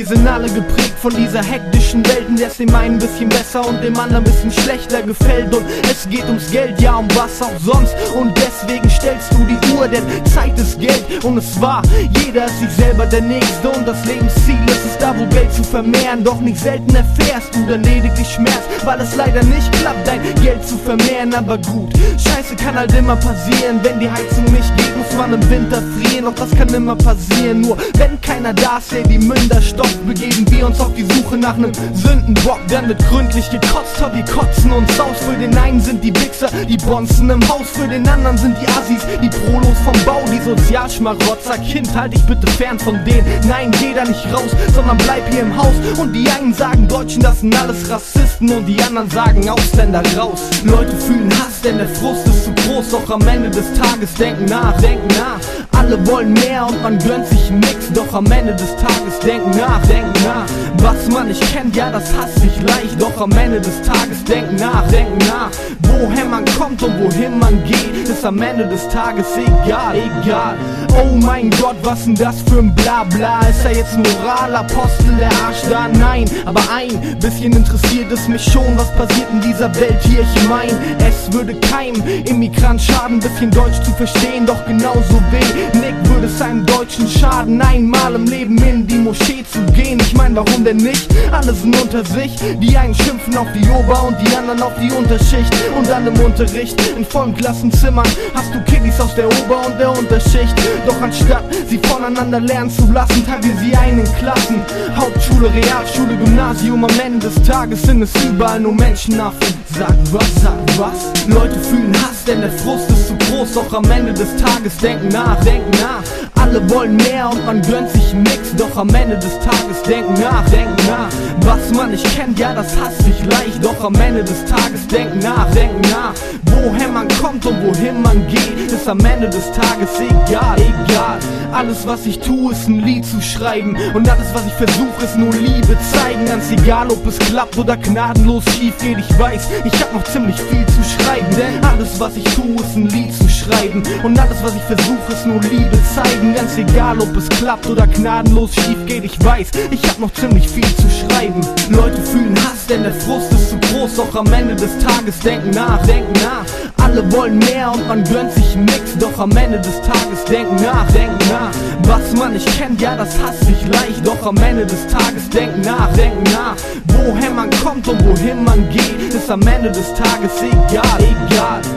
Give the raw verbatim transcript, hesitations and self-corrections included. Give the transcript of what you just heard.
sind alle geprägt von dieser hektischen Welt, in der es dem einen ein bisschen besser und dem anderen ein bisschen schlechter gefällt. Und es geht ums Geld, ja, um was auch sonst. Und deswegen stellst du die Uhr, denn Zeit ist Geld. Und es war, jeder ist sich selber der Nächste. Und das Lebensziel ist es da, wo Geld zu vermehren. Doch nicht selten erfährst du dann lediglich Schmerz, weil es leider nicht klappt, dein Geld zu vermehren. Aber gut, Scheiße kann halt immer passieren. Wenn die Heizung nicht geht, muss man im Winter frieren. Doch das kann immer passieren, nur wenn keiner da ist, der die Münder stoppt, begeben wir uns auf die Suche nach nem Sündenbock. Dann wird gründlich gekotzt, hab wir kotzen uns aus. Für den einen sind die Wichser, die Bonzen im Haus. Für den anderen sind die Assis, die Prolos vom Bau. Die Sozialschmarotzer, Kind, halt dich bitte fern von denen. Nein, geh da nicht raus, sondern bleib hier im Haus. Und die einen sagen Deutschen, das sind alles Rassisten. Und die anderen sagen Ausländer raus. Leute fühlen Hass, denn der Frust ist zu groß. Doch am Ende des Tages denken nach, denken nach. Alle wollen mehr und man gönnt sich nix. Doch am Ende des Tages denken nach, denken nach. Was man nicht kennt, ja, das hasst sich leicht. Doch am Ende des Tages denken nach, denken nach. Woher man kommt und wohin man geht, ist am Ende des Tages egal, egal. Oh mein Gott, was denn das für ein Blabla? Ist er jetzt Moralapostel, der Arsch da? Nein, aber ein bisschen interessiert es mich schon, was passiert in dieser Welt hier. Ich mein, es würde keinem Immigrant schaden, bisschen Deutsch zu verstehen, doch genauso wenig würde es einem Deutschen schaden, einmal im Leben in die Moschee zu gehen. Ich mein, warum denn nicht? Alle sind unter sich, die einen schimpfen auf die Ober- und die anderen auf die Unterschicht. Und dann im Unterricht, in vollen Klassenzimmern, hast du Kiddies aus der Ober- und der Unterschicht. Doch anstatt sie voneinander lernen zu lassen, teilen wir sie ein in Klassen. Hauptschule, Realschule, Gymnasium, am Ende des Tages sind es überall nur Menschenaffen. Sag was, sag was? Leute fühlen Hass, denn der Frust ist zu groß. Doch am Ende des Tages denken nach, denken nach. Alle wollen mehr und man gönnt sich nix. Doch am Ende des Tages denken nach, denken nach. Was man nicht kennt, ja, das hasst sich leicht. Doch am Ende des Tages denken nach, denken nach. Woher man kommt und wohin man geht, ist am Ende des Tages egal, egal. Alles was ich tue ist ein Lied zu schreiben. Und alles was ich versuche ist nur Liebe zeigen. Ganz egal ob es klappt oder gnadenlos schief geht. Ich weiß, ich hab noch ziemlich viel zu schreiben. Denn alles was ich tue ist ein Lied zu schreiben. Und alles was ich versuche ist nur Liebe zeigen. Ganz egal ob es klappt oder gnadenlos schief geht. Ich weiß, ich hab noch ziemlich viel zu schreiben. Leute fühlen Hass, denn der Frust ist zu groß. Doch am Ende des Tages denken nach, denken nach. Alle wollen mehr und man gönnt sich nix. Doch am Ende des Tages denken nach, denken nach. Was man nicht kennt, ja, das hasst sich leicht. Doch am Ende des Tages denken nach, denken nach. Woher man kommt und wohin man geht, ist am Ende des Tages egal, egal.